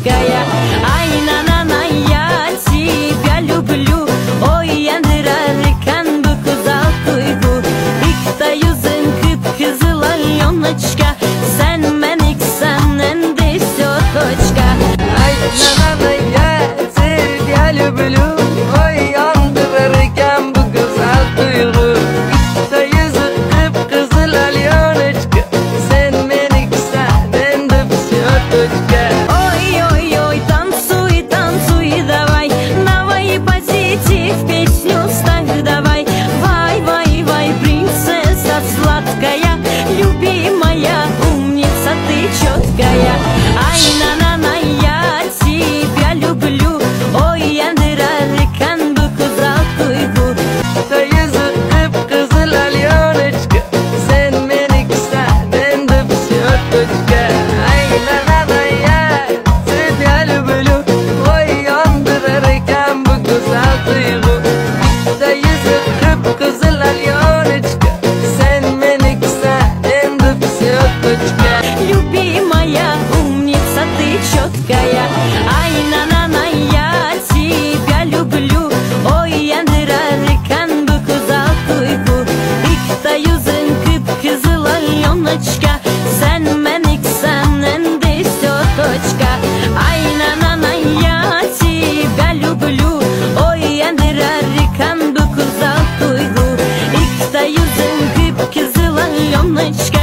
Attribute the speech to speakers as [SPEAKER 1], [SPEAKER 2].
[SPEAKER 1] четкая. Ай, на-на-на, я тебя люблю. Ой, яндырарыкан bu güzel duygu. İkta yüzün kıpkızıl alyonочка. Sen meniksen en de все точка.
[SPEAKER 2] Ай, на-на-на, я тебя люблю. Ой, яндырарыкан bu güzel duygu. İkta yüzün kıpkızıl alyonочка. Sen meniksen en de все точка.
[SPEAKER 1] Ой-ой-ой, танцуй, танцуй, давай. Давай позитив, песню ставь, давай. Вай-вай-вай, принцесса сладкая, любимая, умница ты четкая. Ай, на-на-на, я тебя люблю. Ой, яндырарыкан bu güzel duygu.
[SPEAKER 2] İkta yüzün kıpkızıl alyonочка. Sen meniksen en de все точка. Ай, на-на-на, я тебя люблю. Ой, яндырарыкан bu güzel duygu. İkta yüzün kıpkızıl alyonочка. Sen meniksen en de все точка.
[SPEAKER 1] Любимая, умница ты четкая. Ай, на-на-на, я тебя люблю. Ой, яндырарыкан bu güzel duygu. İkta yüzün kıpkızıl alyonочка. Sen meniksen en de все точка. Ай, на-на-на, я тебя люблю. Ой, яндырарыкан bu güzel duygu. İkta yüzün kıpkızıl alyonочка.